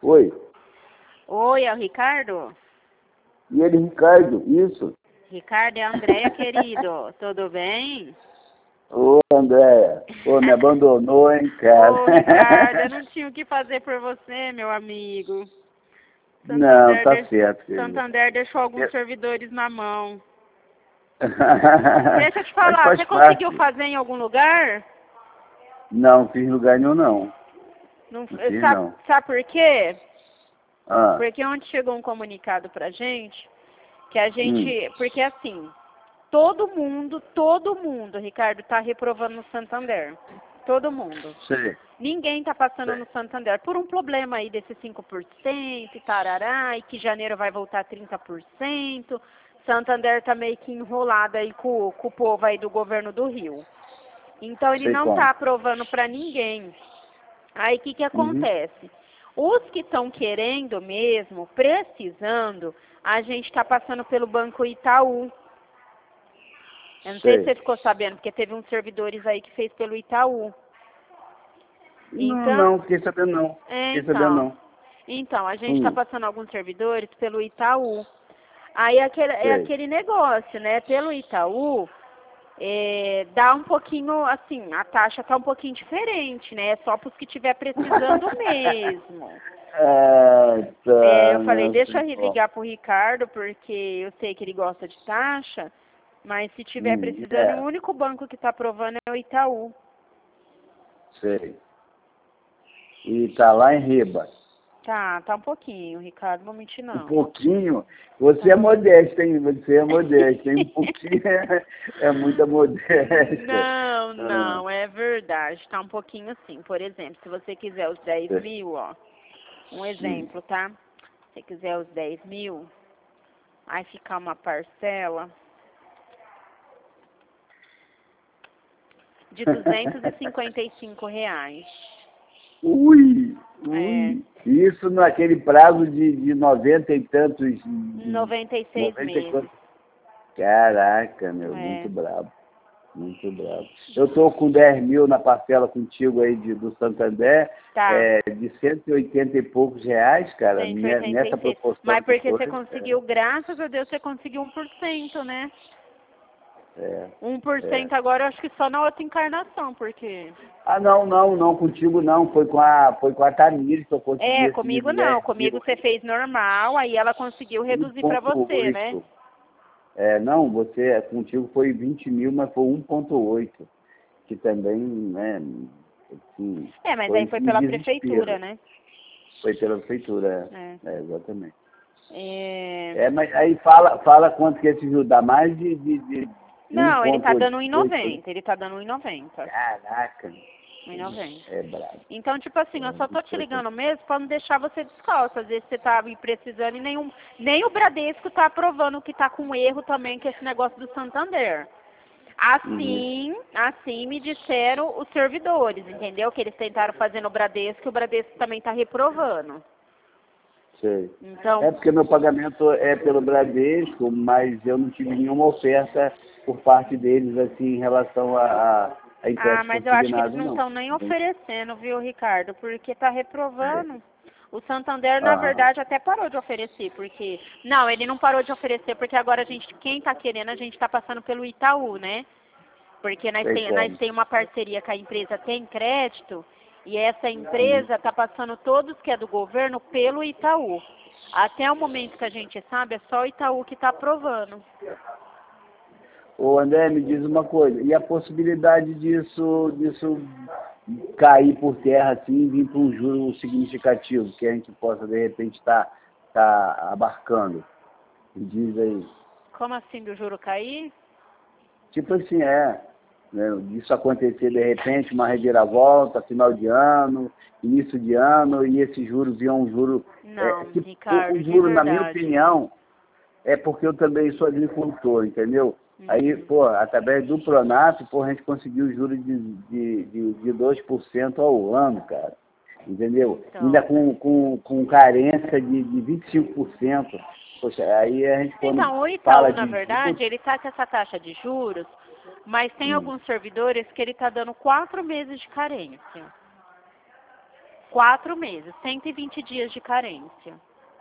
Oi. Oi, é o Ricardo? E ele, Ricardo, isso? Ricardo, é a Andréia, querido. Tudo bem? Ô, Andréia. Ô, me abandonou, hein, cara? Ô, Ricardo, eu não tinha o que fazer por você, meu amigo. Não, tá certo, querido. Santander deixou alguns servidores na mão. Deixa Deixa eu te falar, você conseguiu fazer em algum lugar? Não, fiz lugar nenhum, não. Não fiz, sabe, não. sabe por quê? Ah. Porque ontem chegou um comunicado pra gente, que a gente... Porque assim, todo mundo, Ricardo, tá reprovando no Santander. Todo mundo. Sei. Ninguém tá passando no Santander por um problema aí desses 5% e tarará, e que janeiro vai voltar 30%. Santander tá meio que enrolado aí com o povo aí do governo do Rio. Então ele não tá aprovando pra ninguém. Aí o que acontece? Os que estão querendo mesmo, precisando, a gente está passando pelo Banco Itaú. Eu não sei se você ficou sabendo, porque teve uns servidores aí que fez pelo Itaú. Então, não, fiquei sabendo não. Então, a gente está passando alguns servidores pelo Itaú. Aí é aquele negócio, né? Pelo Itaú, dá um pouquinho, assim, a taxa tá um pouquinho diferente, né? É só para os que estiver precisando mesmo. Eu falei, deixa eu ligar pro Ricardo, porque eu sei que ele gosta de taxa, mas se tiver precisando, o único banco que tá aprovando é o Itaú. Sei. E tá lá em Riba. Tá um pouquinho, Ricardo, não vou mentir não. Um pouquinho? Você é modesta, hein? Você é modesta, hein? Um pouquinho é muita modéstia. Não, é verdade, tá um pouquinho assim. Por exemplo, se você quiser os 10 mil, ó, um exemplo, tá? Se você quiser os 10 mil, aí ficar uma parcela de R$255. Ui! Isso naquele prazo de 90 e tantos... 96 meses. Caraca, meu, muito brabo. Muito brabo. Eu tô com 10 mil na parcela contigo aí do Santander, de 180 e poucos reais, cara, nessa proporção. Mas porque você conseguiu, graças a Deus, você conseguiu 1%, né? 1% agora, eu acho que só na outra encarnação, porque... Não, contigo não, foi com a Tamires que eu consegui. Comigo não, comigo você fez normal, aí ela conseguiu reduzir pra você, né? Não, contigo foi 20 mil, mas foi 1,8, que também, né, assim, mas aí foi pela prefeitura, né? Foi pela prefeitura, exatamente. Mas aí fala quanto que esse juro dá mais de não, ele tá dando 1,90, Caraca. 1,90. É brabo. Então, tipo assim, eu só tô te ligando mesmo pra não deixar você descalço. Às vezes você tá precisando e nem o Bradesco tá aprovando que tá com erro também, que é esse negócio do Santander. Assim me disseram os servidores, entendeu? Que eles tentaram fazer no Bradesco e o Bradesco também tá reprovando. Sei. Então, Porque meu pagamento é pelo Bradesco, mas eu não tive nenhuma oferta por parte deles, assim, em relação a empréstimo mas eu acho que eles não não. estão nem oferecendo, viu, Ricardo? Porque tá reprovando. O Santander, na verdade, até parou de oferecer, porque... Não, ele não parou de oferecer, porque agora quem tá querendo, a gente tá passando pelo Itaú, né? Porque nós tem uma parceria com a empresa Tem Crédito, e essa empresa tá passando todos que é do governo pelo Itaú. Até o momento que a gente sabe, é só o Itaú que tá aprovando. Ô André, me diz uma coisa, e a possibilidade disso cair por terra assim e vir para um juro significativo, que a gente possa de repente estar abarcando? Me diz aí. Como assim do juro cair? Tipo assim, né, isso acontecer de repente, uma reviravolta, final de ano, início de ano, e esse juro vir um juro... Não, Ricardo, o juro, na minha opinião, é porque eu também sou agricultor, entendeu? Aí, através do Pronaf, a gente conseguiu juros de 2% ao ano, cara. Entendeu? Então. Ainda com carência de 25%. Poxa, aí a gente o Itaú, na verdade, ele tá com essa taxa de juros, mas tem alguns servidores que ele tá dando 4 meses de carência. 4 meses, 120 dias de carência.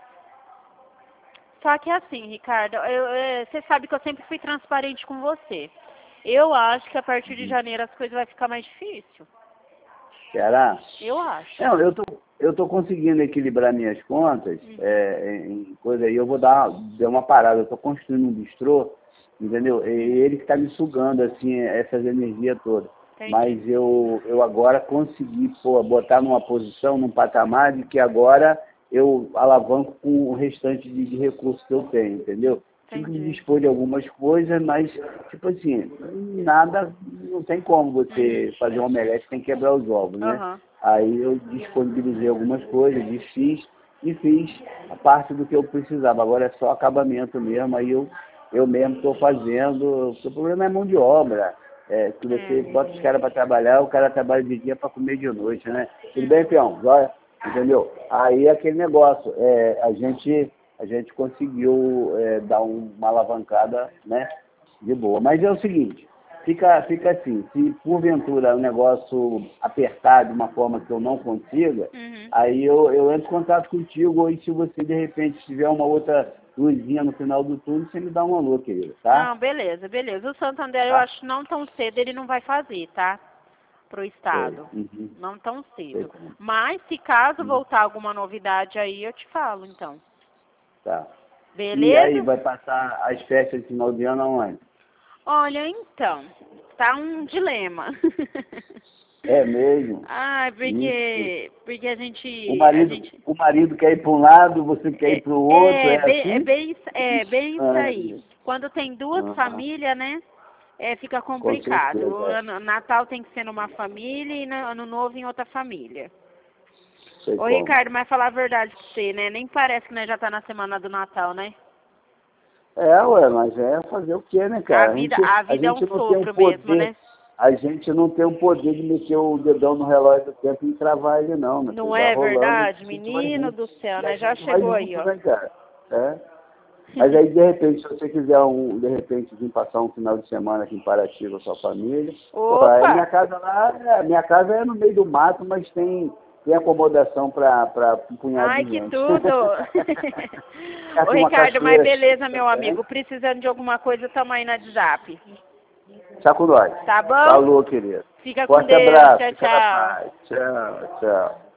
Só que assim, Ricardo, você sabe que eu sempre fui transparente com você. Eu acho que a partir de janeiro as coisas vão ficar mais difíceis. Será? Eu acho. Não, eu tô conseguindo equilibrar minhas contas em coisa aí. Eu vou dar uma parada. Eu tô construindo um bistrô, entendeu? E ele que está me sugando, assim, essas energias todas. Entendi. Mas eu agora consegui botar numa posição, num patamar de que agora eu alavanco com o restante de recursos que eu tenho, entendeu? Tive que me dispor de algumas coisas, mas, tipo assim, nada, não tem como você fazer um omelete sem quebrar os ovos, né? Aí eu disponibilizei algumas coisas, desfiz e fiz a parte do que eu precisava. Agora é só acabamento mesmo, aí eu mesmo estou fazendo. O problema é mão de obra. Que você bota os caras para trabalhar, o cara trabalha de dia para comer de noite, né? Tudo bem, peão? Olha, entendeu? Aí aquele negócio, a gente conseguiu dar uma alavancada, né? De boa. Mas é o seguinte, fica assim, se porventura o negócio apertar de uma forma que eu não consiga, aí eu entro em contato contigo, ou se você de repente tiver uma outra luzinha no final do túnel, você me dá um alô, querido, tá? Não, beleza. O Santander, eu acho que não tão cedo ele não vai fazer, tá? Pro estado. Não tão cedo. Mas se caso voltar alguma novidade aí, eu te falo, então. Tá. Beleza? E aí, vai passar as festas de final de ano aonde? Olha, então, tá um dilema. É mesmo? Porque a gente... O marido quer ir para um lado, você quer ir para o outro, assim? Bem isso aí. Quando tem duas famílias, né? Fica complicado. O Natal tem que ser numa família e Ano Novo em outra família. Ô, Ricardo, mas falar a verdade pra você, né? Nem parece que nós já tá na semana do Natal, né? Ué, mas fazer o quê, né, cara? A vida é um sopro mesmo, né? A gente não tem o poder de meter o dedão no relógio do tempo e travar ele, não. Não é verdade? Menino do céu, né? Já chegou aí, ó. Né, cara? Mas aí, de repente, se você quiser, de repente, vir passar um final de semana aqui em Paraty com a sua família... Opa! Minha casa é no meio do mato, mas tem acomodação para um punhado de gente. Ai, que tudo! Ô, Ricardo, mas beleza, meu amigo. Precisando de alguma coisa, tamo aí na WhatsApp. Tchau com nós. Tá bom? Falou, querido. Fica com Deus. Abraço. Tchau, tchau. Tchau, tchau.